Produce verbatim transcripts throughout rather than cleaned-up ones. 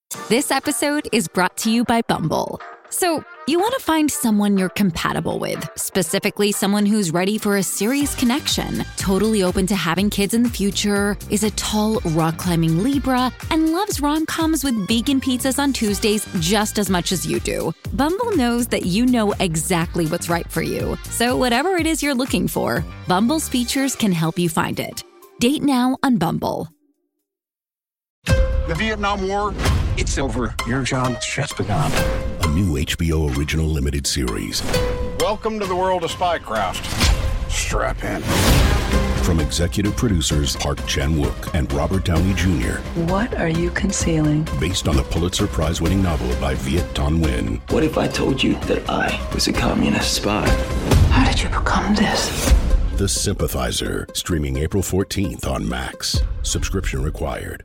This episode is brought to you by Bumble. So, you want to find someone you're compatible with, specifically someone who's ready for a serious connection, totally open to having kids in the future, is a tall, rock-climbing Libra, and loves rom-coms with vegan pizzas on Tuesdays just as much as you do. Bumble knows that you know exactly what's right for you. So whatever it is you're looking for, Bumble's features can help you find it. Date now on Bumble. The Vietnam War, it's over. Your job's just begun. A new H B O original limited series. Welcome to the world of Spycraft. Strap in. From executive producers Park Chan-wook and Robert Downey Junior What are you concealing? Based on the Pulitzer Prize-winning novel by Viet Thanh Nguyen. What if I told you that I was a communist spy? How did you become this? The Sympathizer, streaming April fourteenth on Max. Subscription required.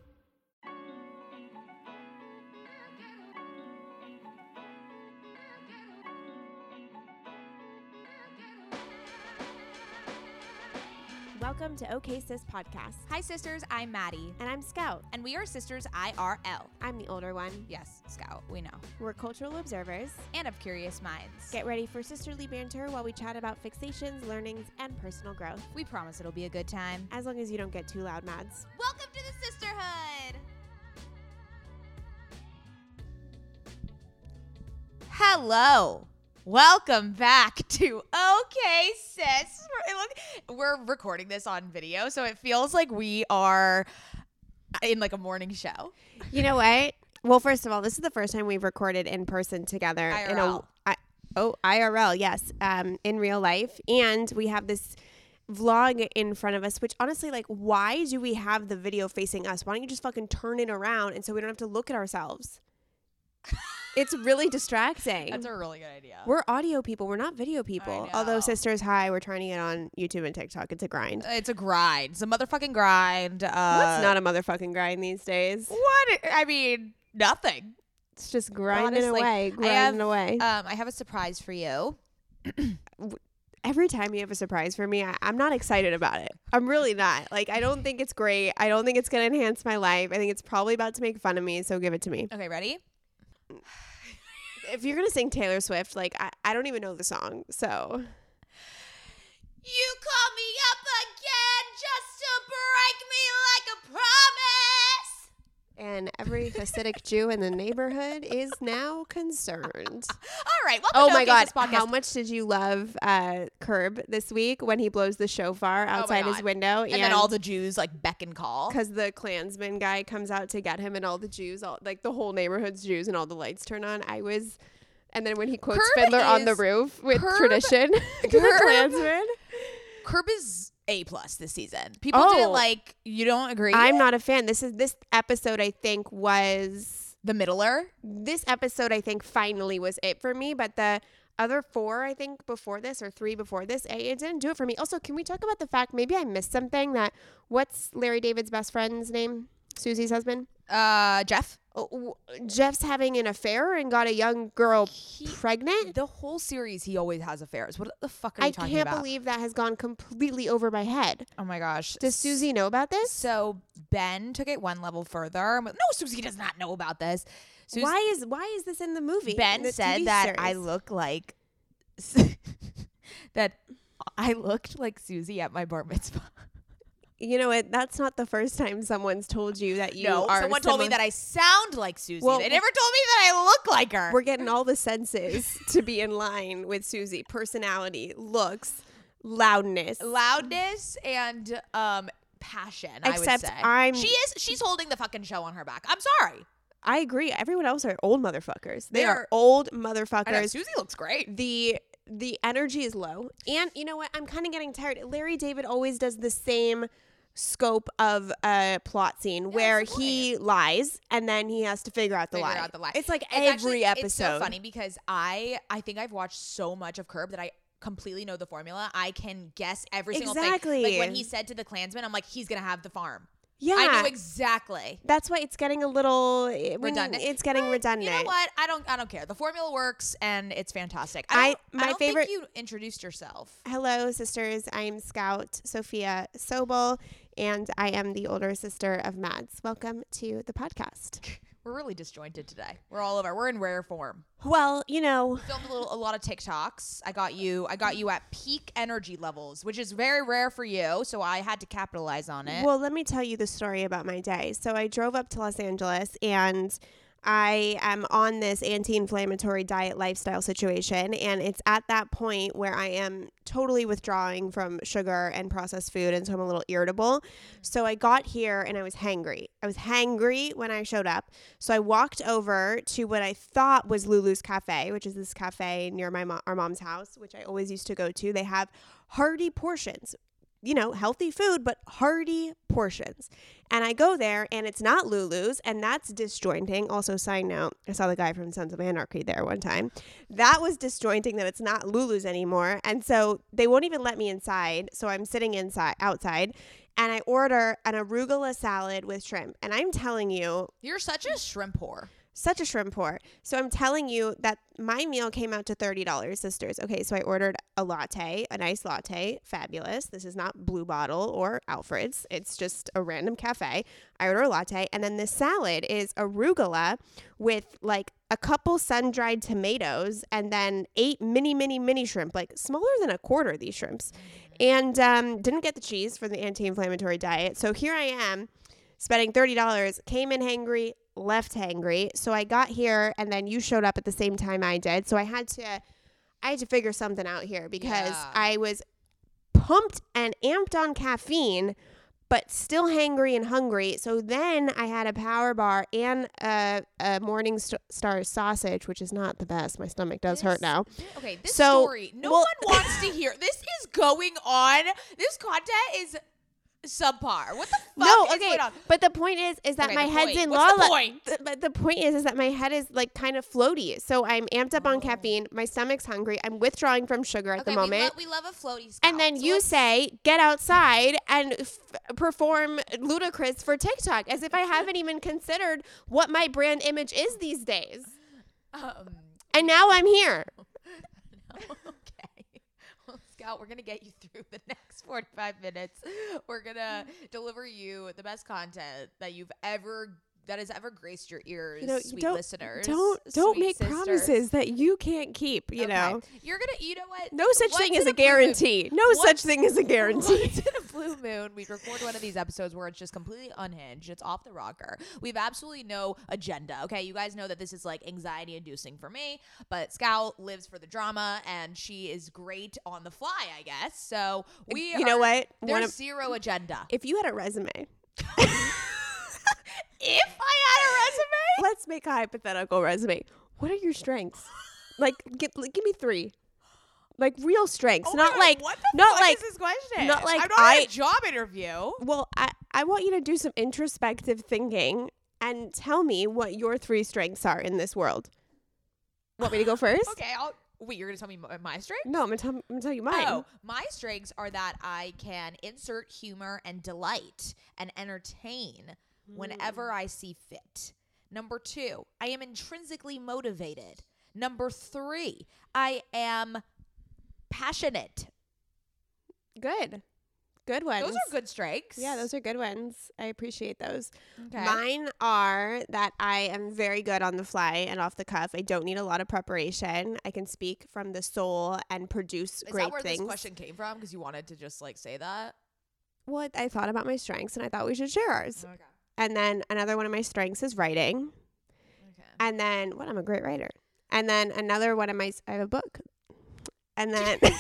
Welcome to OK Sis Podcast. Hi, sisters. I'm Maddie. And I'm Scout. And we are sisters I R L. I'm the older one. Yes, Scout. We know. We're cultural observers. And of curious minds. Get ready for sisterly banter while we chat about fixations, learnings, and personal growth. We promise it'll be a good time. As long as you don't get too loud, Mads. Welcome to the sisterhood. Hello. Welcome back to OK Sis. We're, we're recording this on video, so it feels like we are in like a morning show. You know what? Well, first of all, this is the first time we've recorded in person together. I R L. In a, I, oh, I R L, yes, um, in real life. And we have this vlog in front of us, which honestly, like, why do we have the video facing us? Why don't you just fucking turn it around and so we don't have to look at ourselves? It's really distracting. That's a really good idea. We're audio people. We're not video people. Although, sisters, hi, we're trying to get on YouTube and TikTok. It's a grind. It's a grind. It's a motherfucking grind. Uh, What's not a motherfucking grind these days? What? I mean, nothing. It's just grinding Honestly, away, grinding I have, away. Um, I have a surprise for you. Every time you have a surprise for me, I, I'm not excited about it. I'm really not. Like, I don't think it's great. I don't think it's going to enhance my life. I think it's probably about to make fun of me, so give it to me. Okay, ready? If you're going to sing Taylor Swift, like, I, I don't even know the song, so. You call me up again just to break me like a promise. And every Hasidic Jew in the neighborhood is now concerned. All right. Welcome Oh to my OK God. Sis Podcast. How much did you love uh, Curb this week when he blows the shofar outside his God. window? And, and then all the Jews like beck and call. Because the Klansman guy comes out to get him and all the Jews, all like the whole neighborhood's Jews, and all the lights turn on. I was, and then when he quotes Curb Fiddler on the is- Roof with Curb- tradition, the Curb- Klansman. Curb is A plus this season. People Oh. didn't like, you don't agree? I'm not a fan. This is this episode, I think, was The middler? this episode, I think, finally was it for me. But the other four, I think, before this or three before this, it, it didn't do it for me. Also, can we talk about the fact, maybe I missed something, that what's Larry David's best friend's name? Susie's husband? Uh, Jeff? Oh, w- Jeff's having an affair and got a young girl He- pregnant? The whole series, he always has affairs. What the fuck are you I talking can't about? believe that has gone completely over my head. Oh my gosh. Does Susie know about this? So Ben took it one level further. No, Susie does not know about this. Susie, why is why is this in the movie? Ben the said T V that I series? look like that I looked like Susie at my bar mitzvah. You know what? That's not the first time someone's told you that you no, are. someone told me similar- that I sound like Susie. Well, they never told me that I look like her. We're getting all the senses to be in line with Susie. Personality, looks, loudness. Loudness and um passion. I would Except say I'm- she is. She's holding the fucking show on her back. I'm sorry. I agree. Everyone else are old motherfuckers. They They're- are old I know, motherfuckers. Susie looks great. the the energy is low, and you know what? I'm kind of getting tired. Larry David always does the same scope of a plot scene where it's he lies and then he has to figure out the, Figure lie. out the lie. It's like It's every actually- episode. It's so funny because I I think I've watched so much of Curb that I completely know the formula. I can guess every single Exactly. thing. Like when he said to the Klansman, I'm like, he's gonna have the farm. Yeah, I knew exactly. that's why it's getting a little when Redundant. It's getting But redundant. You know what? I don't. I don't care. The formula works and it's fantastic. I- I, don't, my I don't favorite- think you introduced yourself. Hello, sisters. I'm Scout Sophia Sobel, and I am the older sister of Mads. Welcome to the podcast. We're really disjointed today. We're all over. We're in rare form. Well, you know, Filmed a, little, a lot of TikToks. I got you. I got you at peak energy levels, which is very rare for you. So I had to capitalize on it. well, let me tell you the story about my day. So I drove up to Los Angeles and I am on this anti-inflammatory diet lifestyle situation, and it's at that point where I am totally withdrawing from sugar and processed food, and so I'm a little irritable. So I got here and I was hangry. I was hangry when I showed up. So I walked over to what I thought was Lulu's Cafe, which is this cafe near my mo- our mom's house, which I always used to go to. They have hearty portions. You know, healthy food, but hearty portions. And I go there and it's not Lulu's, and that's disjointing. Also, side note, I saw the guy from Sons of Anarchy there one time. That was disjointing that it's not Lulu's anymore. And so they won't even let me inside. So I'm sitting inside, outside, and I order an arugula salad with shrimp. And I'm telling you, You're such a shrimp whore. such a shrimp whore. So I'm telling you that my meal came out to thirty dollars, sisters. Okay, so I ordered a latte, a nice latte, fabulous. This is not Blue Bottle or Alfred's. It's just a random cafe. I order a latte, and then this salad is arugula with like a couple sun-dried tomatoes and then eight mini, mini, mini shrimp, like smaller than a quarter of these shrimps. And um, didn't get the cheese for the anti-inflammatory diet. So here I am spending thirty dollars, came in hangry, left hangry. So I got here and then you showed up at the same time I did. So I had to I had to figure something out here because Yeah. I was pumped and amped on caffeine, but still hangry and hungry. So then I had a power bar and a, a Morning St- Star sausage, which is not the best. My stomach does hurt This- now. Okay, this So, story, no well- one wants to hear. This is going on. This content is subpar. What the fuck No, is okay, going on? but the point is, is that Okay, my the head's point. in What's the la la. point? th- But the point is, is that my head is like kind of floaty. So I'm amped up Oh. on caffeine. My stomach's hungry. I'm withdrawing from sugar at Okay, the moment. We, lo- we love a floaty scout. And then So you let's- say, get outside and f- perform Ludacris for TikTok, as if I haven't even considered what my brand image is these days. Um, And now I'm here. okay. Well, Scout, we're going to get you through the next forty-five minutes. We're going to deliver you the best content that you've ever that has ever graced your ears, You know, sweet don't listeners. don't don't sweet make sisters. promises that you can't keep. You Okay. know, You're going to, you know what? no such Once thing in as a blue moon- guarantee. No Once- such thing as a guarantee. Once in a blue moon, we record one of these episodes where it's just completely unhinged. It's off the rocker. We have absolutely no agenda. Okay, you guys know that this is like anxiety inducing for me, but Scout lives for the drama and she is great on the fly, I guess. So we, You know are- what? One There's of- zero agenda. If you had a resume, If I had a resume, let's make a hypothetical resume. What are your strengths? Like, give, give me three. Like real strengths, Oh my not God, like, what the not fuck like, is this question? not like I'm not I- in a job interview. well, I, I want you to do some introspective thinking and tell me what your three strengths are in this world. Want me to go first? Okay, I'll. Wait, you're gonna tell me my, my strength? No, I'm gonna, tell, I'm gonna tell you mine. Oh, my strengths are that I can insert humor and delight and entertain whenever I see fit. Number two, I am intrinsically motivated. Number three, I am passionate. Good. Good ones. Those are good strengths. Yeah, those are good ones. I appreciate those. Okay. Mine are that I am very good on the fly and off the cuff. I don't need a lot of preparation. I can speak from the soul and produce Is great that where things. this question came from? Because you wanted to just like say that? Well, I thought about my strengths and I thought we should share ours. Okay. And then another one of my strengths is writing. Okay. And then, what? I'm a great writer. And then another one of my, I have a book. And then, and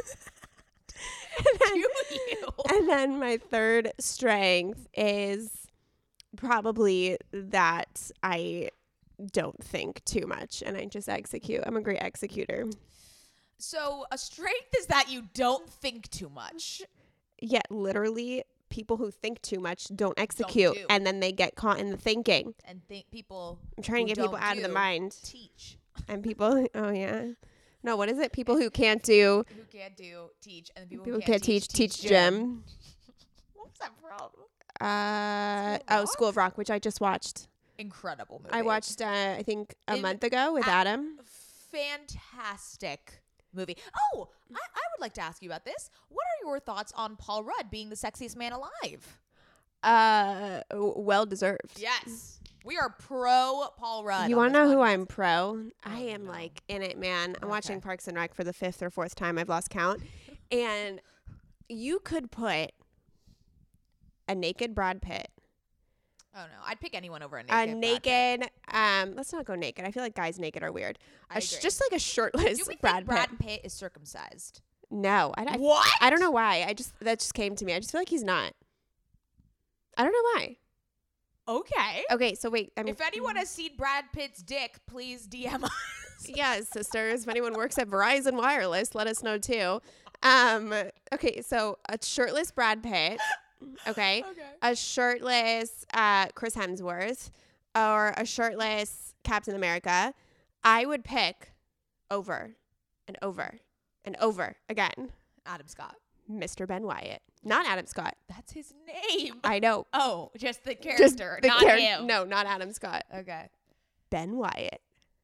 then, Do you? and then my third strength is probably that I don't think too much and I just execute. I'm a great executor. So a strength is that you don't think too much. Yet literally people who think too much don't execute do. and then they get caught in the thinking. And think people I'm trying to who get people don't out of the do mind. teach. And people, oh yeah. No, what is it? People who can't do, Who can't do teach, and the people, people who who can't teach, teach gym. What was that from? Uh, School of oh, Rock? School of Rock, which I just watched. Incredible movie. I watched, uh, I think, a In- month ago with a- Adam. Fantastic movie. Oh, I, I would like to ask you about this. What are your thoughts on Paul Rudd being the sexiest man alive? Uh, w- well deserved. Yes. We are pro Paul Rudd. You want want to know who I'm pro? I am no. like in it, man. I'm Okay. watching Parks and Rec for the fifth or fourth time. I've lost count. And you could put a naked Brad Pitt, Oh no, I'd pick anyone over a naked. a Brad Pitt. naked. Um, let's not go naked. I feel like guys naked are weird. I A sh- agree. just like a shirtless Do we Brad think Brad Pitt. Pitt is circumcised? No, I, I, What? I don't know why. I just that just came to me. I just feel like he's not. I don't know why. Okay. Okay, so wait. I mean, If anyone has seen Brad Pitt's dick, please D M us. yes, sisters. If anyone works at Verizon Wireless, let us know too. Um, okay, so a shirtless Brad Pitt. Okay. Okay. A shirtless uh, Chris Hemsworth or a shirtless Captain America. I would pick over and over and over again Adam Scott. Mister Ben Wyatt. Not Adam Scott. That's his name. I know. Oh, just the Just character, the not char- him. No, not Adam Scott. Okay. Ben Wyatt.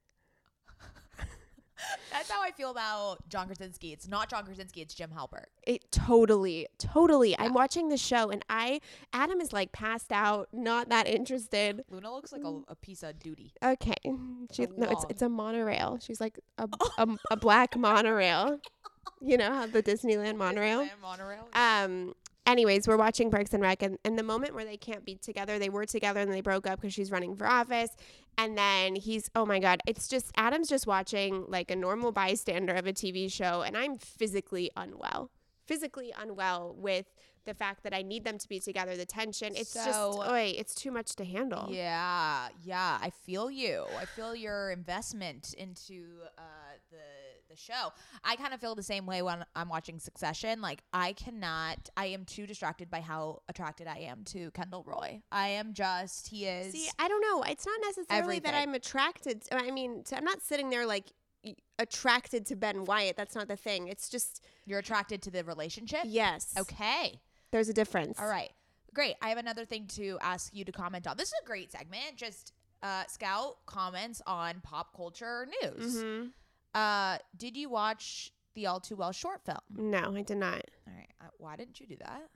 That's how I feel about John Krasinski. It's not John Krasinski, it's Jim Halpert. It totally, totally. I'm watching the show and I, Adam is like passed out, not that interested. Luna looks like a, a piece of duty. Okay. She, A no, it's log. it's a monorail. She's like a, a, a black monorail. You know how the Disneyland monorail? Disneyland monorail. Um. Anyways, we're watching Parks and Rec, and, and the moment where they can't be together, they were together and they broke up because she's running for office. And then he's, oh my God, it's just, Adam's just watching like a normal bystander of a T V show, and I'm physically unwell. Physically unwell with the fact that I need them to be together, the tension. It's just, So- oy, it's too much to handle. Yeah, yeah, I feel you. I feel your investment into uh, the the show. I kind of feel the same way when I'm watching Succession. Like, I cannot. I am too distracted by how attracted I am to Kendall Roy. I am just. He is. See, I don't know. It's not necessarily that everything. I'm attracted. To, I mean, to, I'm not sitting there like y- attracted to Ben Wyatt. That's not the thing. It's just, You're attracted to the relationship. yes. Okay. There's a difference. All right. Great. I have another thing to ask you to comment on. This is a great segment. Just uh, Scout comments on pop culture news. Mm-hmm. Uh, did you watch the All Too Well short film? No, I did not. All right. Uh, why didn't you do that?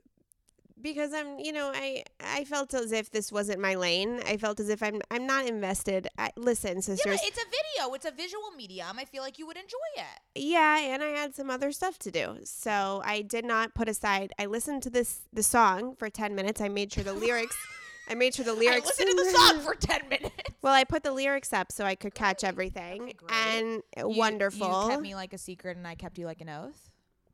Because I'm, you know, I I felt as if this wasn't my lane. I felt as if I'm I'm not invested. I, listen, Yeah, sisters. but it's a video. It's a visual medium. I feel like you would enjoy it. Yeah, and I had some other stuff to do. So I did not put aside. I listened to this the song for ten minutes. I made sure the lyrics I made sure the lyrics I listened to the song for ten minutes. Well, I put the lyrics up so I could catch everything. Okay, great. And You- wonderful. You kept me like a secret and I kept you like an oath.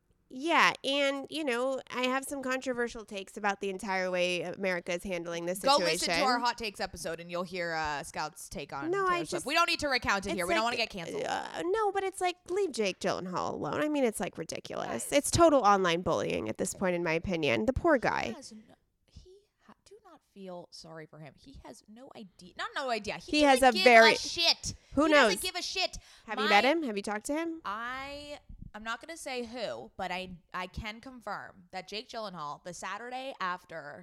Yeah, and you know, I have some controversial takes about the entire way America is handling this Go situation. listen to our hot takes episode and you'll hear uh, Scout's take on No, I Taylor Swift. just- We don't need to recount it It's here. We don't want like, to get canceled. Uh, no, but it's like leave Jake Gyllenhaal alone. I mean, it's like ridiculous. It's total online bullying at this point, in my opinion. The poor guy. He has no, he ha- do not feel sorry for him. He has no idea. Not no idea. He, He has doesn't a give very- a shit. Who he knows? doesn't give a shit. Have you My- met him? Have you talked to him? I I'm not gonna say who, but I I can confirm that Jake Gyllenhaal, the Saturday after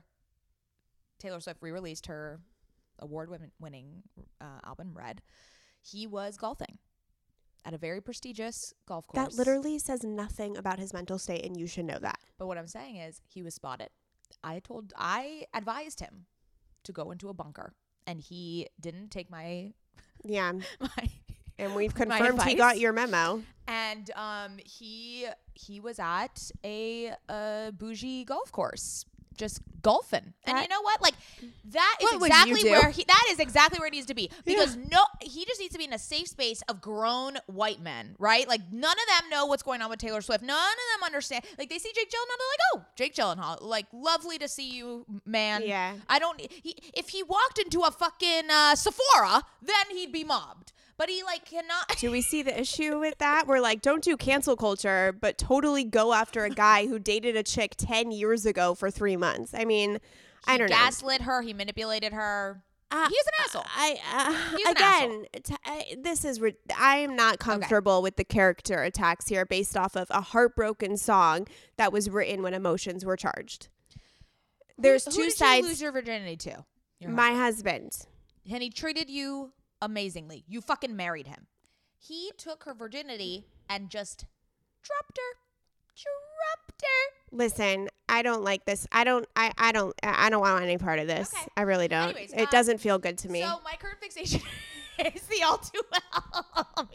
Taylor Swift re-released her award-winning uh, album Red, he was golfing at a very prestigious golf course. That literally says nothing about his mental state, and you should know that. But what I'm saying is, he was spotted. I told I advised him to go into a bunker, and he didn't take my Yeah, my. and we've My confirmed he advice? got your memo. And um, he he was at a, a bougie golf course, just golfing. And That- you know what? Like that is What would you exactly do? where he. That is exactly where it needs to be. Because no, he just needs to be in a safe space of grown white men, right? Like none of them know what's going on with Taylor Swift. None of them understand. Like they see Jake Gyllenhaal, they're like, "Oh, Jake Gyllenhaal, like lovely to see you, man." Yeah. I don't. He, if he walked into a fucking uh, Sephora, then he'd be mobbed. But he like cannot. Do we see the issue with that? We're like, don't do cancel culture, but totally go after a guy who dated a chick ten years ago for three months. I mean, I He don't know. gaslit her. He manipulated her. Uh, He's an asshole. I uh, He's an again, t- I, this is re- I am not comfortable with the character attacks here based off of a heartbroken song that was written when emotions were charged. There's who, two who did sides. you lose your virginity to? Your My husband. husband. And he treated you amazingly. You fucking married him. He took her virginity and just dropped her. Dropped her. Listen, I don't like this. I don't. I. I don't. I don't want any part of this. Okay. I really don't. Anyways, it um, doesn't feel good to me. So my current fixation is the all too well.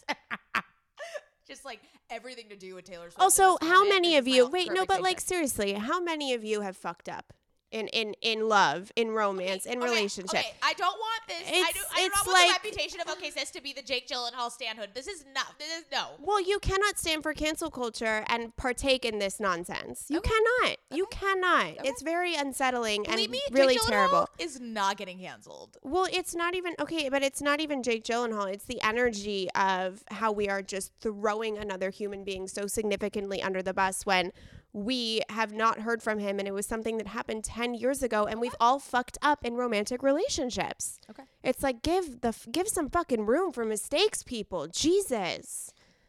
Just like everything to do with Taylor Swift. Also, in this how moment many is of my you? all- Wait, current no, but like fixation. seriously, how many of you have fucked up in in in love, in romance, in Okay, relationship? Okay, I don't want this. I It's- do, I do it's not want like- the reputation of okay sis to be the Jake Gyllenhaal standhood. This is not. This is no. Well, you cannot stand for cancel culture and partake in this nonsense. You Okay. cannot. You cannot. It's very unsettling Believe and me, really Jake Gyllenhaal terrible. is not getting canceled. Well, it's not even okay, but it's not even Jake Gyllenhaal. It's the energy of how we are just throwing another human being so significantly under the bus when we have not heard from him, and it was something that happened ten years ago, and we've all fucked up in romantic relationships. Okay. It's like give the give some fucking room for mistakes, people. Jesus.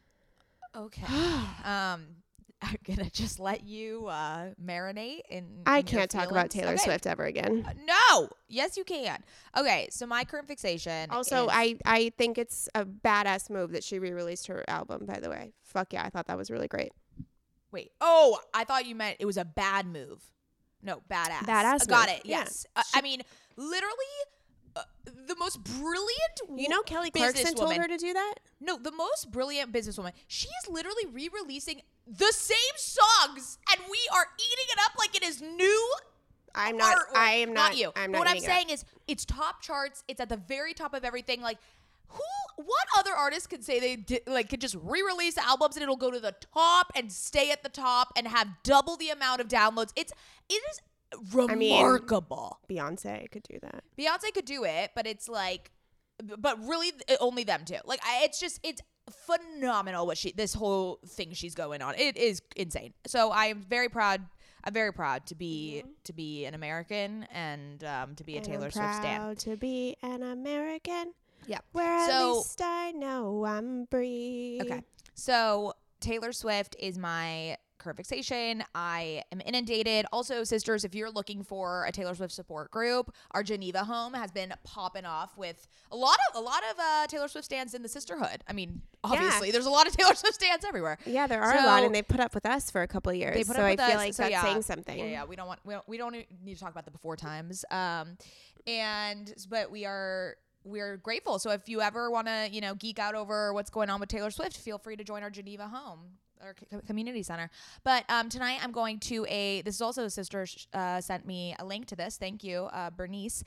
Okay. um, I'm gonna just let you uh, marinate in. I in your can't talk about feelings. Taylor Okay. Swift ever again. Uh, no. Yes, you can. Okay. So my current fixation. Also, is- I, I think it's a badass move that she re-released her album, by the way. Fuck yeah, I thought that was really great. Wait. Oh, I thought you meant it was a bad move. No, badass. Badass Uh, Got move. it. Yeah. Yes. Uh, I mean, literally, uh, the most brilliant. You know Kelly Clarkson told businesswoman- her to do that? No, the most brilliant businesswoman. She is literally re-releasing the same songs, and we are eating it up like it is new. I'm not. artwork. I am not. you. I'm But not. what I'm eating it up. saying is, it's top charts. It's at the very top of everything. Like, who? What other artist could say they did, like could just re-release albums and it'll go to the top and stay at the top and have double the amount of downloads? It's it is I mean, remarkable. Beyonce could do that. Beyonce could do it, but it's like, but really th- only them two. Like, I, it's just it's phenomenal what she this whole thing she's going on. It is insane. So I am very proud. I'm very proud to be Mm-hmm. to be an American and um, to be a And Taylor I'm Swift stan. proud to be an American. Yeah. Where at So- least I know I'm free. Okay. So Taylor Swift is my current fixation. I am inundated. Also, sisters, if you're looking for a Taylor Swift support group, our Geneva home has been popping off with a lot of a lot of uh, Taylor Swift stands in the sisterhood. I mean, obviously, there's a lot of Taylor Swift stands everywhere. Yeah, there are a lot, So- and they put up with us for a couple of years. They put so up I with feel us, like so that's yeah. saying something. Yeah, yeah. We don't want we don't, we don't need to talk about the before times. Um, and but we are we're grateful. So if you ever want to, you know, geek out over what's going on with Taylor Swift, feel free to join our Geneva home, our co- community center. But um, tonight I'm going to a. This is also a sister sh- uh, sent me a link to this. Thank you, uh, Bernice.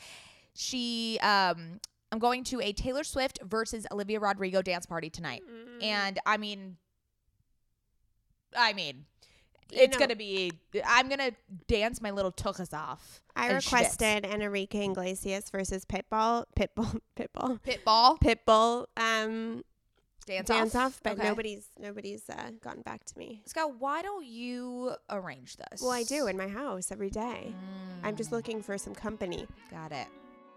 She um. I'm going to a Taylor Swift versus Olivia Rodrigo dance party tonight. Mm. And I mean, I mean, You it's know- going to be, I'm going to dance my little tuchus off. I and requested an Enrique Iglesias versus Pitbull, Pitbull, Pitbull, schwitz. Pitball, Pitbull, um, dance, dance off. off, but Okay. nobody's nobody's uh, gotten back to me. Scott, why don't you arrange this? Well, I do in my house every day. I'm Mm. just looking for some company. Got it.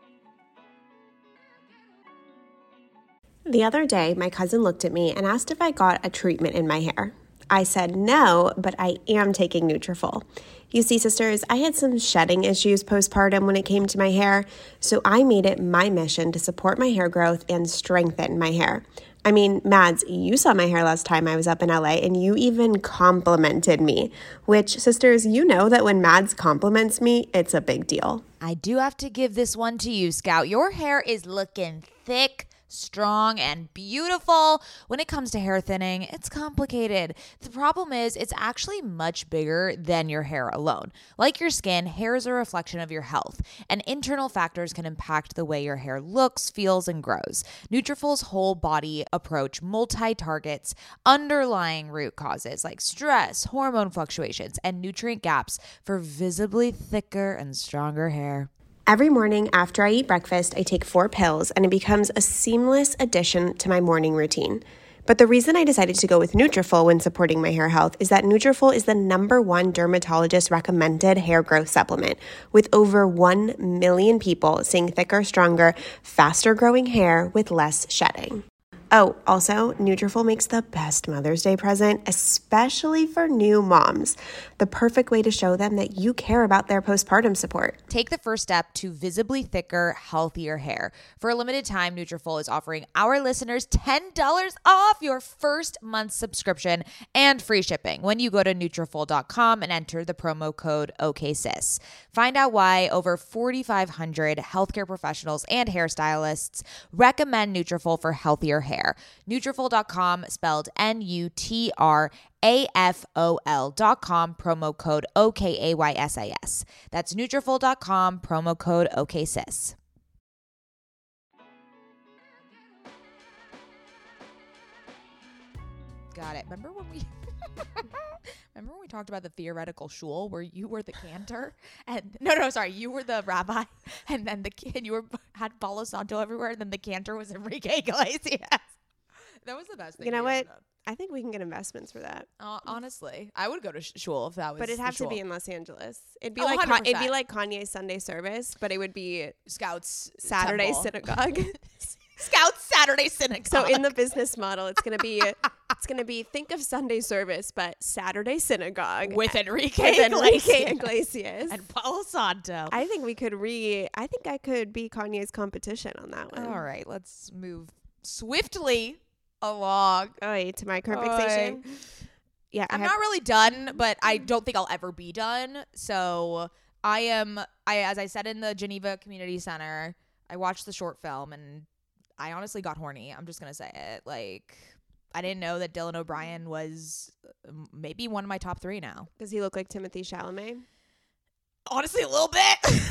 The other day, my cousin looked at me and asked if I got a treatment in my hair. I said no, but I am taking Nutrafol. You see, sisters, I had some shedding issues postpartum when it came to my hair, so I made it my mission to support my hair growth and strengthen my hair. I mean, Mads, you saw my hair last time I was up in L A, and you even complimented me, which, sisters, you know that when Mads compliments me, it's a big deal. I do have to give this one to you, Scout. Your hair is looking thick, strong, and beautiful. When it comes to hair thinning, it's complicated. The problem is it's actually much bigger than your hair alone. Like your skin, hair is a reflection of your health, and internal factors can impact the way your hair looks, feels, and grows. Nutrafol's whole body approach multi-targets underlying root causes like stress, hormone fluctuations, and nutrient gaps for visibly thicker and stronger hair. Every morning after I eat breakfast, I take four pills, and it becomes a seamless addition to my morning routine. But the reason I decided to go with Nutrafol when supporting my hair health is that Nutrafol is the number one dermatologist-recommended hair growth supplement, with over one million people seeing thicker, stronger, faster-growing hair with less shedding. Oh, also, Nutrafol makes the best Mother's Day present, especially for new moms. The perfect way to show them that you care about their postpartum support. Take the first step to visibly thicker, healthier hair. For a limited time, Nutrafol is offering our listeners ten dollars off your first month's subscription and free shipping when you go to Nutrafol dot com and enter the promo code OKSIS. Find out why over forty-five hundred healthcare professionals and hairstylists recommend Nutrafol for healthier hair. Nutrafol dot com, spelled N U T R A F O L dot com, promo code O K A Y S I S. That's Nutrafol dot com, promo code O K S I S. Got it. Remember when we remember when we talked about the theoretical shul where you were the cantor and no no sorry you were the rabbi and then the kid you were had Palo Santo everywhere and then the cantor was Enrique Iglesias. That was the best thing. You know we what? ever done. I think we can get investments for that. Uh, honestly, I would go to sh- shul if that was. But it'd the have to shul. be in Los Angeles. It'd be Oh, like one hundred Con- it'd be percent. like Kanye's Sunday service, but it would be Scouts Saturday Temple. synagogue. Scouts Saturday synagogue. So in the business model, it's gonna be it's gonna be think of Sunday service, but Saturday synagogue with Enrique with Enrique Iglesias Iglesias. and Palo Santo. I think we could re. I think I could be Kanye's competition on that one. All right, let's move swiftly along. Oh, to my current Oy. fixation. Yeah, I I'm have- not really done, but I don't think I'll ever be done. So I am. I as I said in the Geneva Community Center, I watched the short film and I honestly got horny. I'm just gonna say it. Like I didn't know that Dylan O'Brien was maybe one of my top three now. Does he look like Timothy Chalamet? Honestly, a little bit.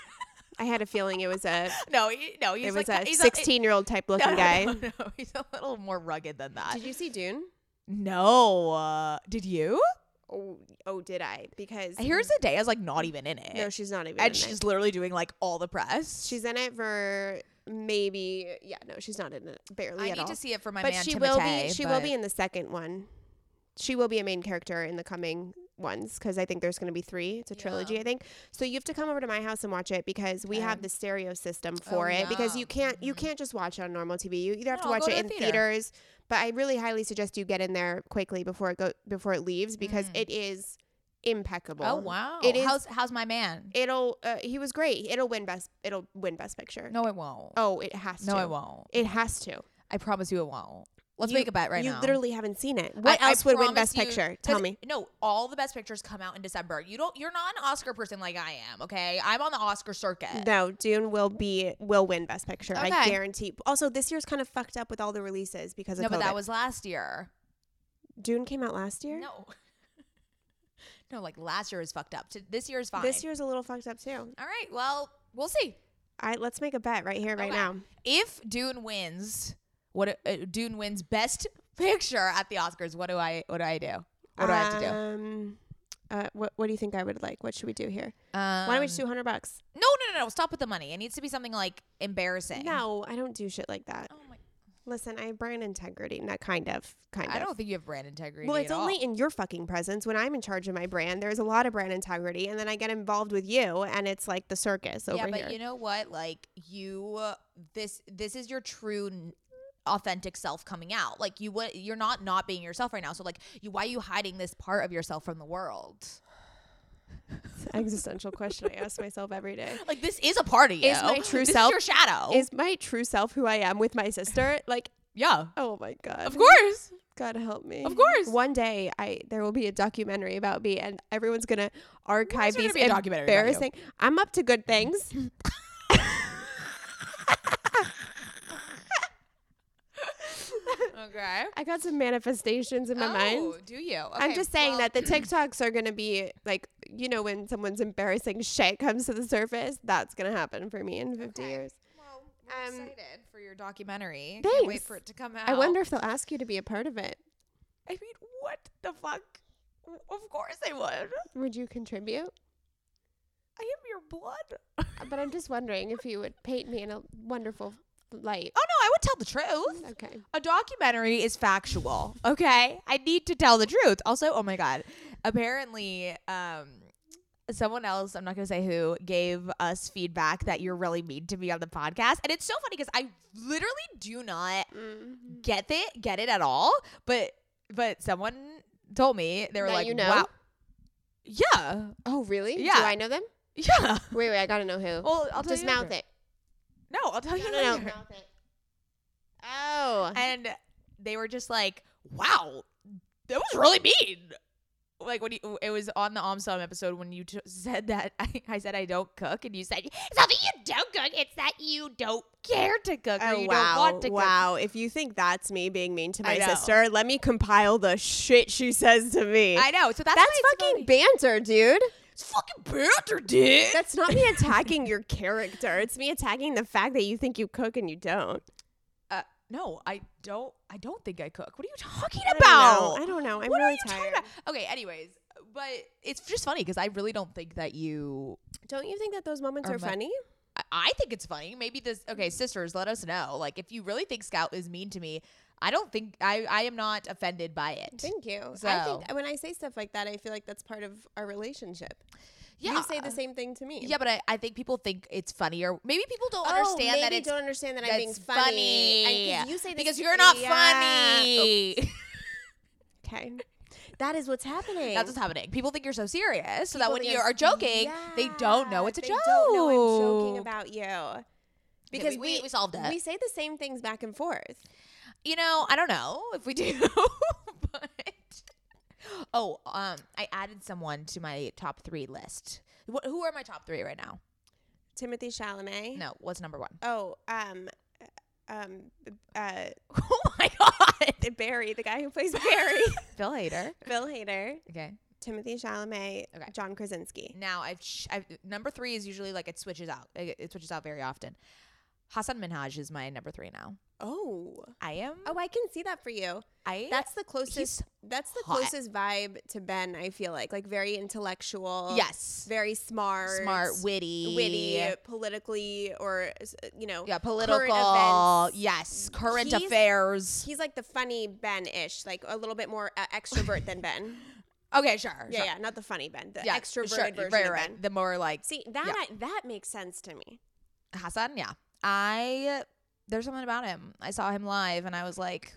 I had a feeling it was a no, he, no, he's it was like a he's sixteen-year-old type no, looking no, guy. No, no, he's a little more rugged than that. Did you see Dune? No, uh, did you? Oh, oh, did I? Because Here's Zendaya's like not even in it. no, she's not even. and in she's it. literally doing like all the press. she's in it for maybe. Yeah, no, she's not in it barely I at need all. to see it for my but man she Timothée, will be. She will but- be in the second one. She will be a main character in the coming ones because I think there's going to be three. It's a trilogy, Yeah. I think. So you have to come over to my house and watch it because we Okay. have the stereo system for Oh, it. Because yeah. you can't you Mhm. can't just watch it on normal T V. You either have to No, I'll watch go it to in the theater. theaters, but I really highly suggest you get in there quickly before it go before it leaves because Mm. it is impeccable. Oh wow! It is. how's how's my man? It'll. Uh, he was great. It'll win best. It'll win best picture. No, it won't. Oh, it has no, to. it won't. It has to. I promise you, it won't. Let's You- make a bet right you now. literally haven't seen it. What I- I else would win promise best you- picture? Tell 'cause- me. No, all the best pictures come out in December. You don't. You're not an Oscar person like I am. Okay, I'm on the Oscar circuit. No, Dune will be will win best picture. I Okay. guarantee. Also, this year's kind of fucked up with all the releases because of No, COVID. but that was last year. Dune came out last year. No. No, like last year is fucked up. To- This year is fine. This year's a little fucked up too. All right. Well, we'll see. I let's make a bet right here, right Okay. now. If Dune wins, what uh, Dune wins Best Picture at the Oscars, what do I what do I do? What do I have to do? Um, uh, what What do you think I would like? What should we do here? Um, Why don't we just do hundred bucks? No, no, no, no. Stop with the money. It needs to be something like embarrassing. No, I don't do shit like that. Oh my. Listen, I have brand integrity. Not kind of, kind I of. don't think you have brand integrity. Well, it's at only all. in your fucking presence when I'm in charge of my brand. There's a lot of brand integrity, and then I get involved with you, and it's like the circus over yeah, but here. you know what? Like you, uh, this this is your true, n- authentic self coming out. Like you would, you're not not being yourself right now. So like, you, why are you hiding this part of yourself from the world? It's an existential question I ask myself every day. Like this is a part of you. Is my true this self- is your shadow? Is my true self who I am with my sister? Like, yeah, oh my god, of course. God help me. Of course. One day, I there will be a documentary about me, and everyone's gonna archive there these gonna be a documentary about you? embarrassing. I'm up to good things. Okay. I got some manifestations in my mind. Oh, do you? I'm Okay, just saying well- that the TikToks are going to be like, you know, when someone's embarrassing shit comes to the surface, that's going to happen for me in fifty Okay. years. Well, we're Um, excited for your documentary. Can't wait thanks. for it to come out. I wonder if they'll ask you to be a part of it. I mean, what the fuck? Of course they would. Would you contribute? I am your blood. But I'm just wondering if you would paint me in a wonderful light. Oh no, I would tell the truth. Okay. A documentary is factual. Okay, I need to tell the truth. Also, oh my god, apparently, um, someone else, I'm not going to say who, gave us feedback that you're really mean to me on the podcast. And it's so funny because I literally do not mm-hmm. get it, get it at all. But but someone told me, they were that like, you know? wow. Yeah. Oh, really? Yeah. Do I know them? Yeah. Wait, wait, I got to know who. Well, I'll tell Just you mouth later. it. No, I'll tell No, you no, later. no. Mouth it. Oh. And they were just like, wow, that was really mean. Like when you, it was on the Amstam episode when you t- said that I, I said I don't cook, and you said it's not that you don't cook, it's that you don't care to cook or Oh, you wow. don't want to cook. Wow. If you think that's me being mean to I my know. sister, let me compile the shit she says to me. I know. So that's, That's why it's fucking funny. banter, dude. It's fucking banter, dude. That's not me attacking your character. It's me attacking the fact that you think you cook and you don't. Uh, no, I don't. I don't think I cook. What are you talking I don't about? know. I don't know. I'm what really are you talking tired. about? Okay. Anyways, but it's just funny because I really don't think that you. Don't you think that those moments Are are my- funny? I, I think it's funny. Maybe this. Okay, sisters, let us know. Like, if you really think Scout is mean to me, I don't think I. I am not offended by it. Thank you. So- I think when I say stuff like that, I feel like that's part of our relationship. Yeah. You say the same thing to me. Yeah, but I, I think people think it's funny, or maybe people don't Oh, understand maybe that it's don't understand that I'm that's being funny. funny. And 'cause you say this, because you're not yeah. funny. Okay. That is what's happening. That's what's happening. People think you're so serious, so that People when think you I'm- are joking, they don't know Yeah, it's a they joke. don't know I'm joking about you. Because we- we, we solved it. We say the same things back and forth. You know, I don't know if we do, but oh, um, I added someone to my top three list. What, who are my top three right now? Timothy Chalamet. No, what's number one? Oh, um, um, uh, Oh my god, Barry, the guy who plays Barry. Phil Hader. Bill Hader. Okay. Timothy Chalamet. Okay. John Krasinski. Now I've, sh- I've number three is usually like it switches out. It, it switches out very often. Hassan Minhaj is my number three now. Oh. I am. Oh, I can see that for you. I. That's the closest. He's That's the hot. closest vibe to Ben. I feel like, like very intellectual. Yes. Very smart. Smart, witty, witty, politically, or you know, Yeah, current political. events. Yes, current He's- affairs. He's like the funny Ben-ish, like a little bit more uh, extrovert than Ben. Okay, sure. Yeah, sure. yeah, not the funny Ben, the Yeah, extroverted sure, version right, of right. Ben. The more like See that Yeah. I, that makes sense to me. Hassan, yeah. I there's something about him. I saw him live, and I was like,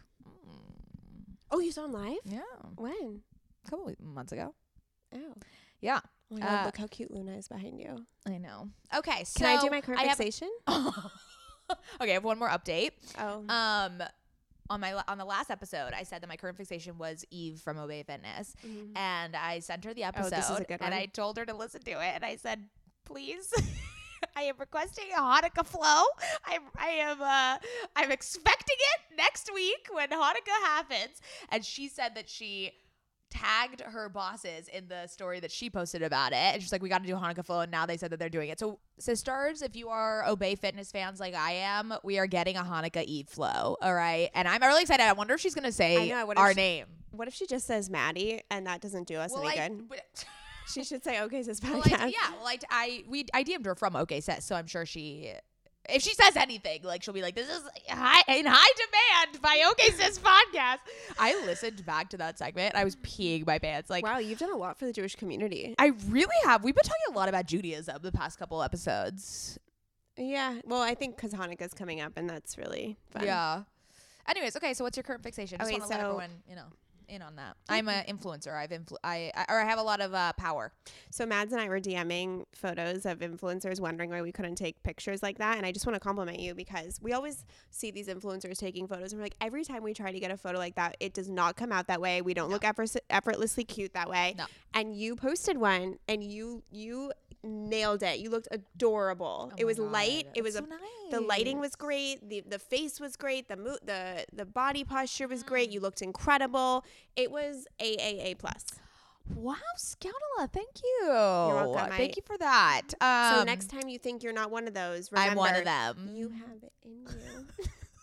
Oh, you saw him live? yeah, When? a couple of months ago. Oh. Yeah, Oh my God, Uh, look how cute Luna is behind you. I know. Okay, so Can I do my current I have- fixation? okay, I have one more update. Oh. Um, on my la- on the last episode, I said that my current fixation was Eve from Obey Fitness, Mhm. and I sent her the Oh, episode, this is a good and one. I told her to listen to it, and I said, please. I am requesting a Hanukkah flow. I'm I am uh I'm expecting it next week when Hanukkah happens. And she said that she tagged her bosses in the story that she posted about it. And she's like, we got to do Hanukkah flow. And now they said that they're doing it. So sisters, if you are Obey Fitness fans like I am, we are getting a Hanukkah Eve flow. All right. And I'm really excited. I wonder if she's going to say I know, I wonder if our she- name. What if she just says Maddie and that doesn't do us Well, any I, good? but- She should say, okay, sis well, podcast. I, yeah. Well, I, I, we, I D M'd her from OK Sis. So I'm sure she, if she says anything, like she'll be like, this is high, in high demand by OK Sis podcast. I listened back to that segment. I was peeing my pants. Like, Wow, you've done a lot for the Jewish community. I really have. We've been talking a lot about Judaism the past couple episodes. Yeah. Well, I think because Hanukkah's coming up and that's really fun. Yeah. Anyways, okay. So what's your current fixation? Just Okay, want to let so- everyone, you know, in on that. I'm an influencer. I've influ- I, I or I have a lot of uh, power. So Mads and I were DMing photos of influencers wondering why we couldn't take pictures like that. And I just want to compliment you because we always see these influencers taking photos and we're like, every time we try to get a photo like that, it does not come out that way. We don't No. look effort- effortlessly cute that way. No. And you posted one and you, you nailed it. You looked adorable. Oh it my was God. light. It was That's a, so the lighting nice. was great. The, the face was great. The mo- the, the body posture was Mm. great. You looked incredible. It was A A A plus. Wow, Scoutala, thank you. You're welcome. Thank I- you for that. Um, So next time you think you're not one of those, remember, I'm one of them. You have it in you.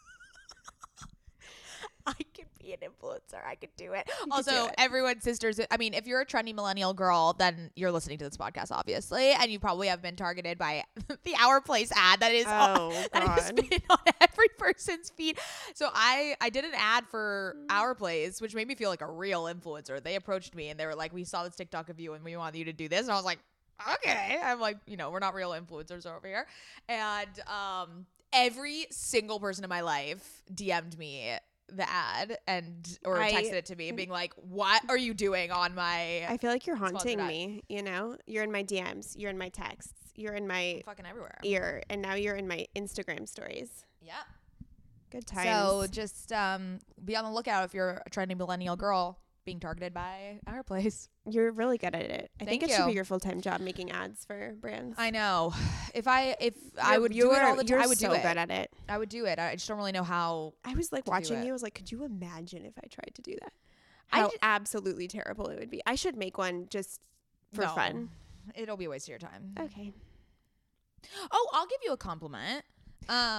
I could be an influencer. I could do it. could Also, do it. everyone, sisters, I mean, if you're a trendy millennial girl, then you're listening to this podcast, obviously. And you probably have been targeted by the Our Place ad that is Oh, on, that has God. been on every person's feed. So I, I did an ad for Mm. Our Place, which made me feel like a real influencer. They approached me and they were like, we saw this TikTok of you and we want you to do this. And I was like, okay. I'm like, you know, we're not real influencers over here. And um, every single person in my life D M'd me the ad and or I- texted it to me being like, what are you doing on my I feel like you're Sponsored haunting ad. me, you know? You're in my D Ms, you're in my texts, you're in my fucking everywhere. ear, and now you're in my Instagram stories. Yeah. Good times. So just um, be on the lookout if you're a trendy millennial girl being targeted by our place. you're really good at it. I Thank think it should be you. your full-time job making ads for brands. I know. If I if I You're- would do you're- it all the time, you're I would so do it. good at it. I would do it. I just don't really know how. I was like to do watching it. you. I was like, could you imagine if I tried to do that? I How did- absolutely terrible it would be. I should make one just for No. fun. It'll be a waste of your time. Okay. Oh, I'll give you a compliment. Um,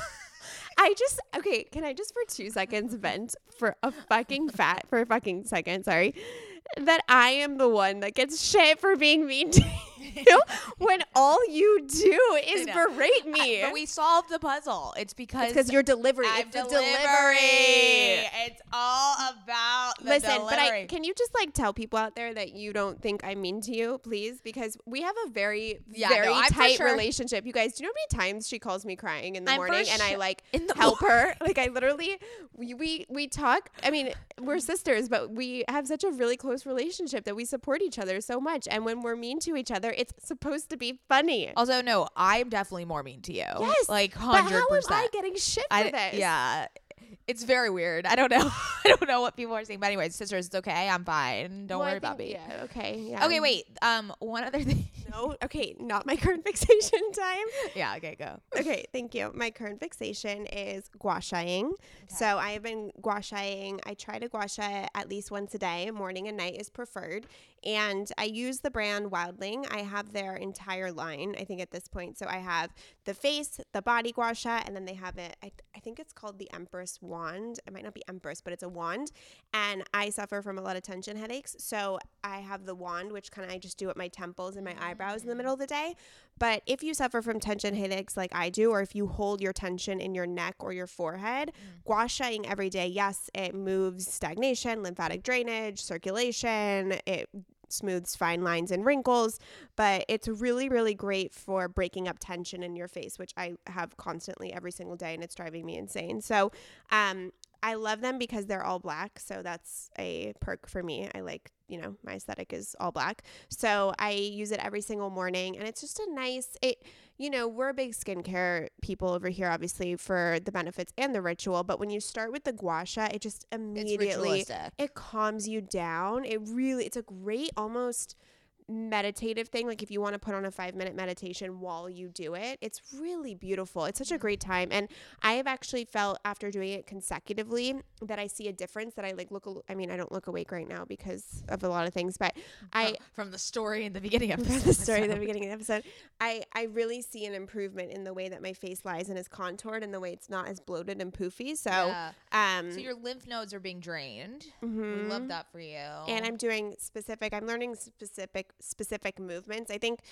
I just okay. Can I just for two seconds vent for a fucking fat for a fucking second? Sorry, that I am the one that gets shit for being mean to you when all you do is I know. berate me. but we solved the puzzle. It's because because your delivery. I'm It's the delivery. delivery. It's all about the Listen, delivery. but I can you just like tell people out there that you don't think I'm mean to you, please? Because we have a very, Yeah, very no, I'm for tight sure- relationship. You guys, do you know how many times she calls me crying in the I'm for morning and I sure- like in the help her? Like I literally, we, we we talk. I mean, we're sisters, but we have such a really close relationship that we support each other so much. And when we're mean to each other, it's supposed to be funny. Also, no, I'm definitely more mean to you. Yes, like but hundred how am percent. I getting shit for I, this? Yeah. It's very weird. I don't know. I don't know what people are saying. But anyways, sisters, it's okay. I'm fine. Don't Well, I worry about think- me. Yeah. Okay. Yeah. Okay, wait. Um, one other thing. No. Okay. Not my current fixation time. yeah. Okay, go. Okay, thank you. My current fixation is gua shaing. So I have been gua shaing. I try to gua sha at least once a day. Morning and night is preferred. And I use the brand Wildling. I have their entire line, I think, at this point. So I have the face, the body gua sha, and then they have it, I, I think it's called the Empress Wand. It might not be Empress, but it's a wand. And I suffer from a lot of tension headaches. So I have the wand, which kind of I just do at my temples and my eyebrows in the middle of the day. But if you suffer from tension headaches like I do, or if you hold your tension in your neck or your forehead, mm. gua shaing every day, yes, it moves stagnation, lymphatic drainage, circulation, it smooths fine lines and wrinkles, but it's really, really great for breaking up tension in your face, which I have constantly every single day, and it's driving me insane. So um, I love them because they're all black, so that's a perk for me. I like, you know, my aesthetic is all black. So I use it every single morning, and it's just a nice, it, you know, we're a big skincare people over here, obviously, for the benefits and the ritual, but when you start with the gua sha, it just immediately, ritualistic. it calms you down. It really, it's a great, almost meditative thing. Like if you want to put on a five minute meditation while you do it, it's really beautiful. It's such a great time. And I have actually felt after doing it consecutively that I see a difference, that I like look, a- I mean, I don't look awake right now because of a lot of things, but I, From the story in the beginning of from this the story at the episode. beginning of the episode, I, I really see an improvement in the way that my face lies and is contoured, and the way it's not as bloated and poofy. So, Yeah. um, So your lymph nodes are being drained. mhm. We love that for you. And I'm doing specific, I'm learning specific, specific movements. I think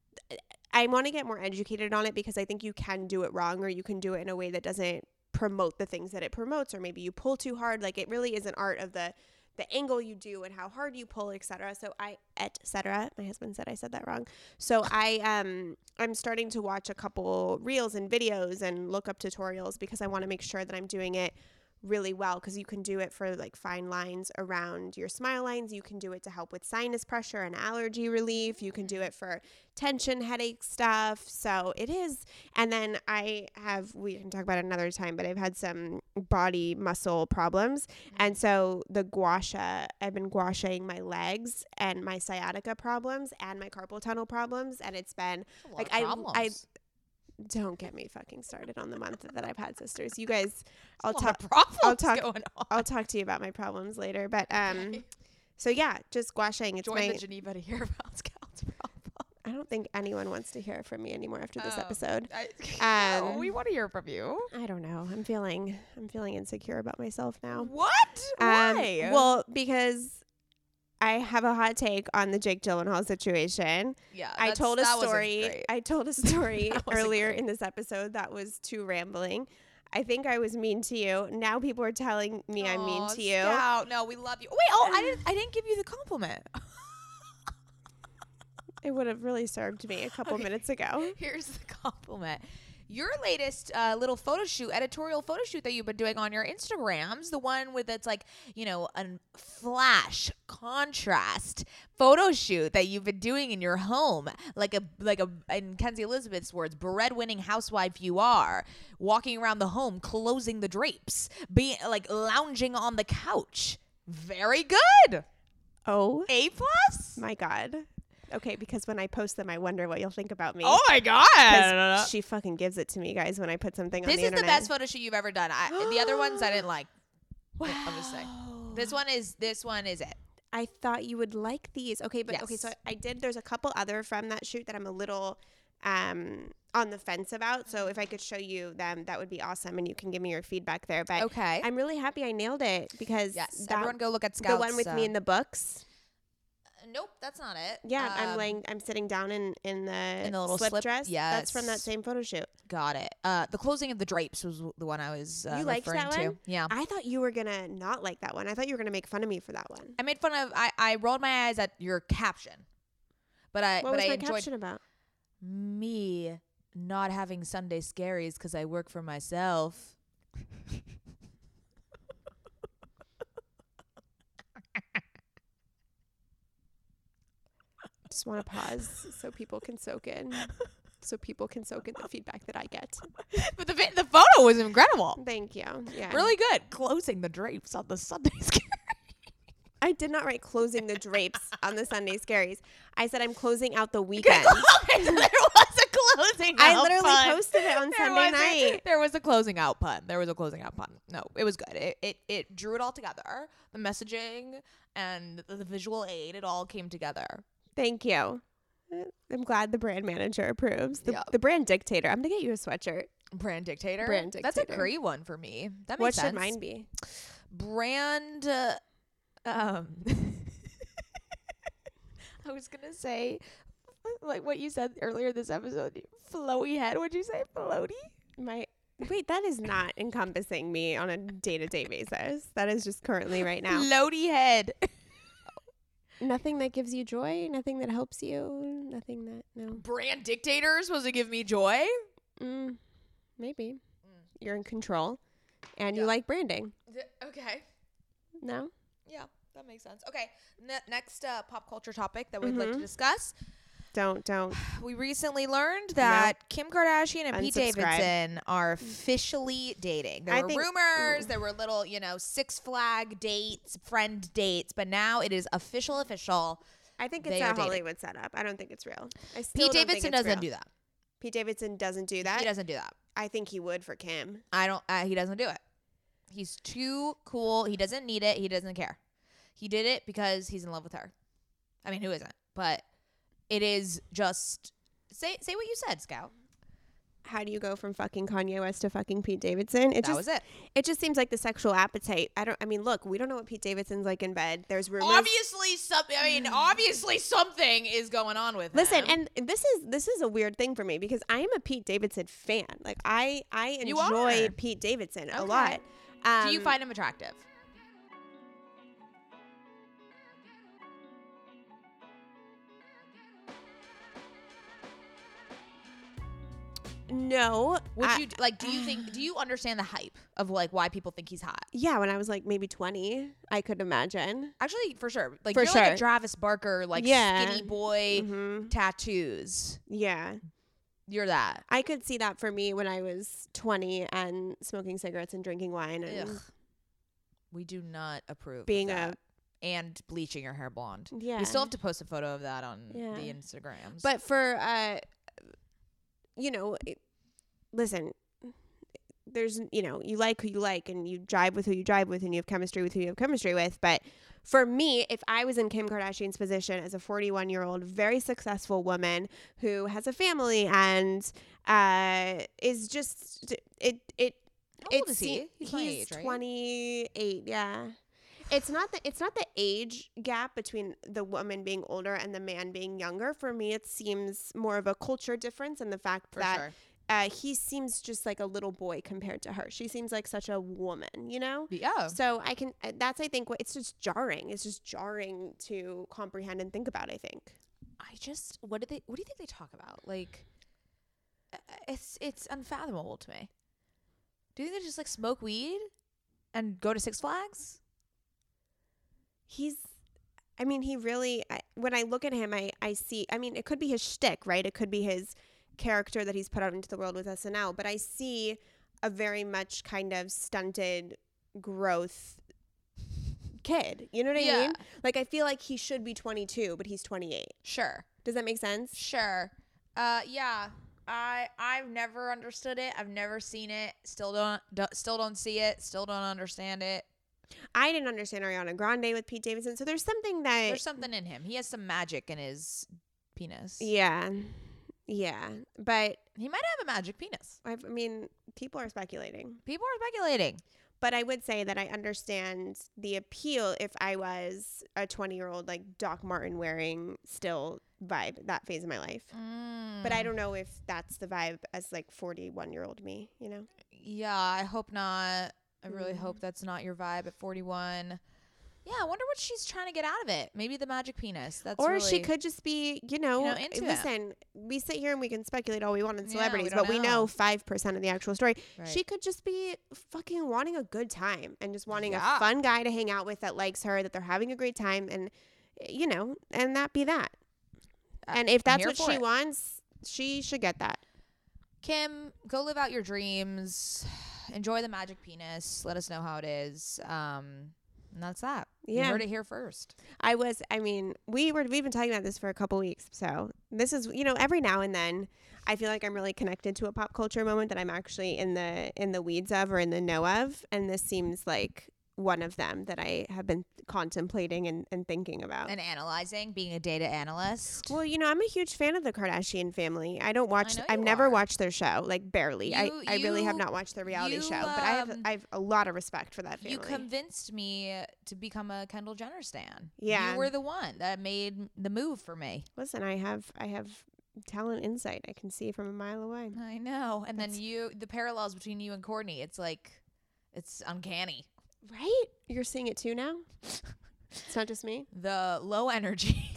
I want to get more educated on it, because I think you can do it wrong, or you can do it in a way that doesn't promote the things that it promotes, or maybe you pull too hard. Like it really is an art of the, the angle you do and how hard you pull, et cetera. So I, et cetera. My husband said I said that wrong. So I, um, I'm starting to watch a couple reels and videos and look up tutorials, because I want to make sure that I'm doing it really well, because you can do it for like fine lines around your smile lines. You can do it to help with sinus pressure and allergy relief. You can do it for tension headache stuff. So it is. And then I have, we can talk about it another time, but I've had some body muscle problems. And so the gua sha, I've been gua shaing my legs and my sciatica problems and my carpal tunnel problems. And it's been A lot like, of I, I, problems. don't get me fucking started on the month that I've had sisters. You guys, There's I'll a lot talk. of problems I'll talk- going on. I'll talk to you about my problems later. But um, so yeah, just gua shaing. It's Join my. the Geneva to hear about Scout's problem. I don't think anyone wants to hear from me anymore after this Oh. episode. I, Um, no, we want to hear from you. I don't know. I'm feeling. I'm feeling insecure about myself now. What? Um, Why? well, because I have a hot take on the Jake Gyllenhaal situation. yeah, I that's- told a that wasn't story. great. I told a story That wasn't earlier great. in this episode that was too rambling. I think I was mean to you. Now people are telling me I'm mean Aw, to you. Scout. No, we love you. Wait, oh, I didn't. I didn't give you the compliment. It would have really served me a couple Okay. minutes ago. Here's the compliment. Your latest uh, little photo shoot, editorial photo shoot that you've been doing on your Instagrams, the one with it's like, you know, a flash contrast photo shoot that you've been doing in your home, like a like a in Kenzie Elizabeth's words, breadwinning housewife you are, walking around the home, closing the drapes, being like lounging on the couch. Very good. Oh A plus. my God. Okay, because when I post them, I wonder what you'll think about me. Oh my 'Cause god. she fucking gives it to me, guys, when I put something on This the is internet. the best photo shoot you've ever done. I, the other ones I didn't like. Wow. I'm just saying. This one is this one is it. I thought you would like these. Okay, but okay, Yes. so I did. There's a couple other from that shoot that I'm a little um, on the fence about. So if I could show you them, that would be awesome, and you can give me your feedback there. But Okay. I'm really happy I nailed it because Yes. that, Everyone go look at Scout's. the one with uh, me in the books. Nope, that's not it. Yeah, I'm Um, laying. I'm sitting down in in the, in the little slip, slip- dress. that's from that yes. same photo shoot. Got it. Uh, the closing of the drapes was the one I was uh, You liked referring that to. one? Yeah. I thought you were gonna not like that one. I thought you were gonna make fun of me for that one. I made fun of. I, I rolled my eyes at your caption, but I What but was I my enjoyed caption about? me not having Sunday scaries because I work for myself. Just want to pause so people can soak in, so people can soak in the feedback that I get. But the vi- the photo was incredible. Thank you. Yeah, Really good. Closing the drapes on the Sunday scary. I did not write closing the drapes on the Sunday Scaries. I said I'm closing out the weekend. Okay, so there was a closing I out literally pun. posted it on There Sunday was a- night. there was a closing out pun. There was a closing out pun. No, it was good. It it, it drew it all together. The messaging and the, the visual aid, it all came together. Thank you. I'm glad the brand manager approves. The, Yeah. the brand dictator. I'm gonna get you a sweatshirt. Brand dictator. Brand That's a dictator. great one for me. That What makes should sense. mine be? Brand. Uh, um. I was gonna say, like what you said earlier this episode, flowy head. What'd you say, floaty? My wait, that is not encompassing me on a day to day basis. That is just currently right now. Floaty head. Nothing that gives you joy. Nothing that helps you. Nothing that no. Brand dictator is supposed to give me joy. Mm, maybe you're in control, and Yeah. you like branding. Okay. No. Yeah, that makes sense. Okay, ne- next uh, pop culture topic that we'd like to Mhm. discuss. Don't don't. We recently learned that Kim Kardashian and Pete Unsubscribe. Davidson are officially dating. There I were think- rumors, there were little, you know, Six Flag dates, friend dates, but now it is official, official. I think it's They a are dating. Hollywood setup. I don't think it's real. I still Pete don't think Davidson it's doesn't real. do that. Pete Davidson doesn't do that. He doesn't do that. I think he would for Kim. I don't. Uh, he doesn't do it. He's too cool. He doesn't need it. He doesn't care. He did it because he's in love with her. I mean, who isn't? But it is just say say what you said, Scout. How do you go from fucking Kanye West to fucking Pete Davidson? It That just was it. it just seems like the sexual appetite. I don't. I mean, look, we don't know what Pete Davidson's like in bed. There's rumors. Obviously, something. I mean, obviously, something is going on with Listen, him. and this is this is a weird thing for me because I am a Pete Davidson fan. Like I I You enjoy are. Pete Davidson a Okay. lot. Um, do you find him attractive? no? Would I- you like? Do you think? Do you understand the hype of like why people think he's hot? Yeah, when I was like maybe twenty, I could imagine. Actually, for sure. Like For you're like sure. a Travis Barker, like Yeah. skinny boy hmm tattoos. Yeah. You're that. I could see that for me when I was twenty and smoking cigarettes and drinking wine and Ugh. We do not approve being of a that. And bleaching your hair blonde. yeah. You still have to post a photo of that on Yeah. the Instagrams. But for uh, you know, it, listen, there's you know you like who you like and you drive with who you drive with and you have chemistry with who you have chemistry with. But for me, if I was in Kim Kardashian's position as a forty-one year old very successful woman who has a family and uh is just it it How old it is he? se- He's my age, right? twenty-eight. Yeah. It's not the it's not the age gap between the woman being older and the man being younger. For me, it seems more of a culture difference and the fact For that sure. uh, he seems just like a little boy compared to her. She seems like such a woman, you know? Yeah. So I can, uh, that's, I think, what it's just jarring. It's just jarring to comprehend and think about, I think. I just what do they what do you think they talk about? Like, uh, it's it's unfathomable to me. Do you think they just like smoke weed and go to Six Flags? He's, I mean, he really, I, when I look at him, I, I see, I mean, it could be his shtick, right? It could be his character that he's put out into the world with S N L, but I see a very much kind of stunted growth kid. You know what I Yeah. mean? Like, I feel like he should be twenty-two, but he's twenty-eight. Sure. Does that make sense? Sure. Uh, yeah. I I've never understood it. I've never seen it. Still don't, don't still don't see it. Still don't understand it. I didn't understand Ariana Grande with Pete Davidson, so there's something that There's something in him. He has some magic in his penis. yeah, yeah. But He might have a magic penis. I've, I mean, people are speculating. People are speculating. But I would say that I understand the appeal if I was a twenty-year-old like Doc Martin wearing still vibe, that phase of my life. Mm. But I don't know if that's the vibe as like forty-one-year-old me, you know? Yeah, I hope not. I really Mm. hope that's not your vibe at forty-one. Yeah, I wonder what she's trying to get out of it. Maybe the magic penis. That's Or really, she could just be, you know, you know, into it. listen, we sit here and we can speculate all we want in Yeah, we celebrities, don't but we know know. five percent of the actual story. Right. She could just be fucking wanting a good time and just wanting Yeah. a fun guy to hang out with that likes her, that they're having a great time, and, you know, and that be that. Uh, And if I'm that's here what for she it. wants, she should get that. Kim, go live out your dreams. Enjoy the magic penis. Let us know how it is. Um, and that's that. Yeah. You heard it here first. I was, I mean, we were, we've been talking about this for a couple weeks. So this is, you know, every now and then I feel like I'm really connected to a pop culture moment that I'm actually in the, in the weeds of or in the know of. And this seems like one of them that I have been contemplating and, and thinking about. And analyzing, being a data analyst. Well, you know, I'm a huge fan of the Kardashian family. I don't watch, know I've you never are. watched their show, like barely. I, You- I really have you- not watched their reality you, show, but I have, um, I have a lot of respect for that family. You convinced me to become a Kendall Jenner stan. Yeah. You were the one that made the move for me. Listen, I have, I have talent insight. I can see from a mile away. I know. And then you, the parallels between you and Courtney, it's like, it's uncanny. Right? You're seeing it too now? It's not just me? The low energy,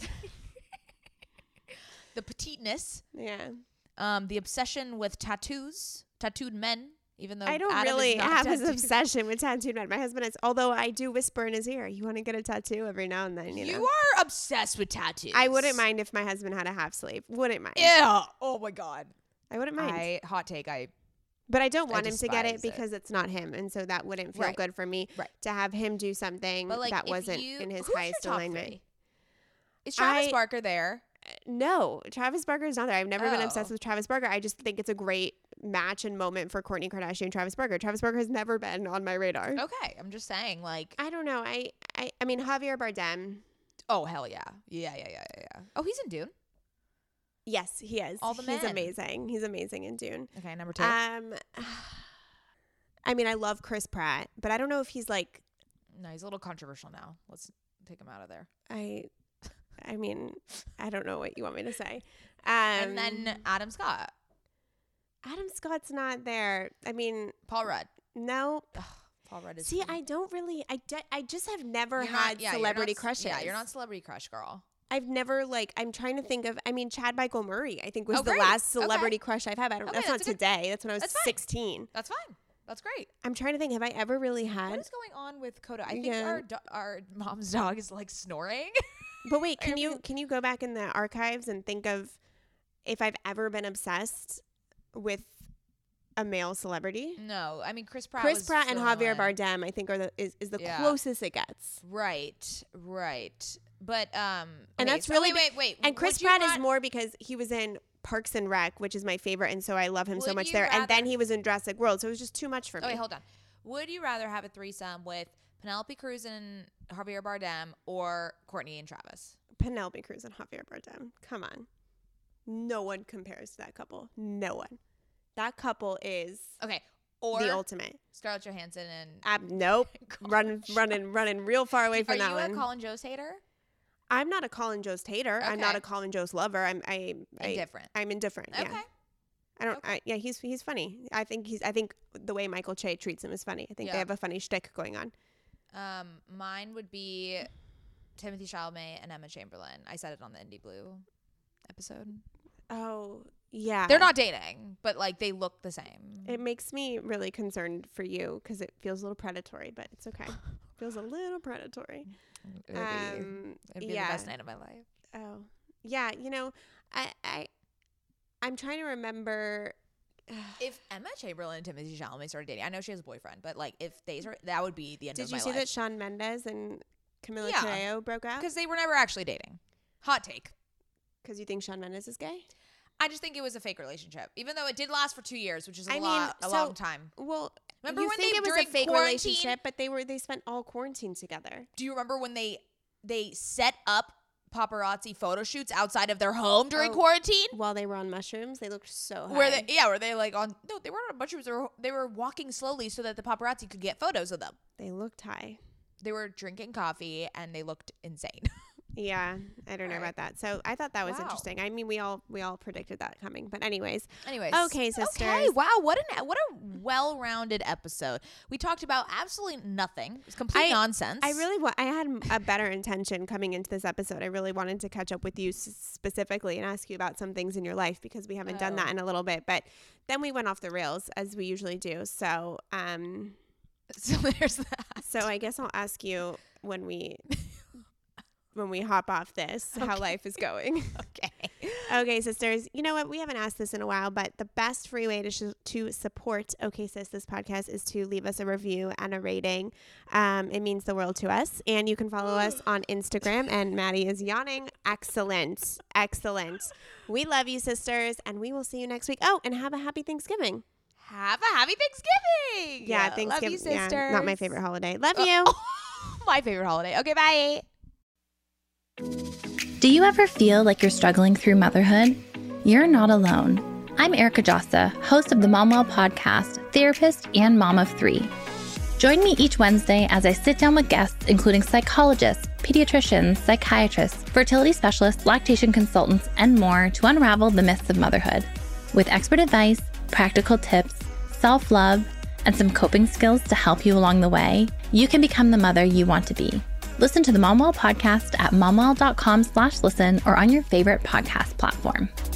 the petiteness, Yeah. um, the obsession with tattoos, tattooed men, even though I don't Adam is really not have this tattooed. obsession with tattooed men. My husband is, although I do whisper in his ear, you want to get a tattoo every now and then, you, You know? are obsessed with tattoos. I wouldn't mind if my husband had a half sleeve. Wouldn't mind. Yeah. Oh my God. I wouldn't mind. I hot take. I but I don't I want him to get it despise it. because it's not him. And so that wouldn't feel Right. good for me Right. to have him do something but like that if wasn't you, in his who's highest your top alignment. three? Is Travis I- Barker there? No, Travis Barker is not there. I've never been obsessed Oh. with Travis Barker. I just think it's a great match and moment for Kourtney Kardashian and Travis Barker. Travis Barker has never been on my radar. Okay, I'm just saying, like, I don't know. I, I, I mean, Javier Bardem. oh hell yeah, yeah, yeah, yeah, yeah, yeah. Oh, he's in Dune. Yes, he is. All the He's men. amazing. He's amazing in Dune. Okay, number two. Um, I mean, I love Chris Pratt, but I don't know if he's like no, he's a little controversial now. Let's take him out of there. I. I mean, I don't know what you want me to say. Um, And then Adam Scott, Adam Scott's not there. I mean, Paul Rudd. no. Ugh, Paul Rudd is. See, I don't really. I, de- I just have never You're had not- yeah, you're celebrity not- crushes. Yeah, you're not celebrity crush girl. I've never like. I'm trying to think of. I mean, Chad Michael Murray. I think was Oh, the great. last Okay. celebrity crush I've had. I don't. Okay, that's, not that's a good- today. That's when I was that's fine. sixteen. That's fine. That's great. I'm trying to think. Have I ever really had? What is going on with Coda? I think Yeah. our do- our mom's dog is like snoring. But wait, can I you mean- can you go back in the archives and think of if I've ever been obsessed with a male celebrity? No, I mean Chris Pratt. Chris was Pratt and still Javier one. Bardem, I think, are the is, is the Yeah. closest it gets. Right, right. But um, And okay, that's so really wait, big- wait, wait. And Chris Would you Pratt ra- is more because he was in Parks and Rec, which is my favorite, and so I love him so Would much you there. And then rather- he was in Jurassic World, so it was just too much for Oh me. wait, hold on. Would you rather have a threesome with Penelope Cruz and Javier Bardem or Courtney and Travis? Penelope Cruz and Javier Bardem. Come on. No one compares to that couple. No one. That couple is Okay, or the ultimate. Scarlett Johansson and. Ab- nope. running, running, running real far away Are from you that a one. Colin Jost hater? I'm not a Colin Jost hater. I'm not Okay. a Colin Jost lover. I'm I, I Indifferent. I'm indifferent. Yeah. Okay. I don't. Okay. I, yeah, he's he's funny. I think he's. I think the way Michael Che treats him is funny. I think Yeah. they have a funny shtick going on. Um, mine would be Timothy Chalamet and Emma Chamberlain. I said it on the Indie Blue episode? Oh, yeah. They're not dating, but like they look the same. It makes me really concerned for you because it feels a little predatory, but it's okay. Feels a little predatory. It would Um, be, it'd be yeah. the best night of my life. Oh, yeah. You know, I, I, I'm trying to remember. If Emma Chamberlain and Timothée Chalamet started dating, I know she has a boyfriend, but like if they started, that would be the end Did of you my see life. that Shawn Mendes and Camila Yeah. Cabello broke up? Because they were never actually dating. Hot take. Because you think Shawn Mendes is gay? I just think it was a fake relationship, even though it did last for two years, which is a I mean, lot, a so- long time. Well, Remember you when think they- it was a during fake quarantine- relationship, but they were they spent all quarantine together. Do you remember when they they set up paparazzi photo shoots outside of their home during Oh, quarantine? While they were on mushrooms, they looked so high. Where they, yeah, were they like on? No, they weren't on mushrooms. They were, they were walking slowly so that the paparazzi could get photos of them. They looked high. They were drinking coffee and they looked insane. Yeah, I don't know All right. about that. So I thought that was Wow. interesting. I mean, we all we all predicted that coming. But anyways, Anyways, Okay, sisters. Okay, wow, what an what a well-rounded episode. We talked about absolutely nothing. It was complete I- nonsense. I really wa- I had a better intention coming into this episode. I really wanted to catch up with you s- specifically and ask you about some things in your life because we haven't done Oh. that in a little bit. But then we went off the rails as we usually do. So um, so there's that. so I guess I'll ask you when we. when we hop off this, how life is going. Okay. Okay, sisters. You know what? We haven't asked this in a while, but the best free way to sh- to support OK Sis, this podcast, is to leave us a review and a rating. Um, it means the world to us. And you can follow us on Instagram. And Maddie is yawning. Excellent. Excellent. We love you, sisters. And we will see you next week. Oh, and have a happy Thanksgiving. Have a happy Thanksgiving. Yeah, Love Thanksgiving. you, sisters. Yeah, not my favorite holiday. Love Uh, you. My favorite holiday. Okay, bye. Do you ever feel like you're struggling through motherhood? You're not alone. I'm Erica Jossa, host of the Momwell podcast, therapist, and mom of three. Join me each Wednesday as I sit down with guests, including psychologists, pediatricians, psychiatrists, fertility specialists, lactation consultants, and more to unravel the myths of motherhood. With expert advice, practical tips, self-love, and some coping skills to help you along the way, you can become the mother you want to be. Listen to the Momwell podcast at momwell.com slash listen or on your favorite podcast platform.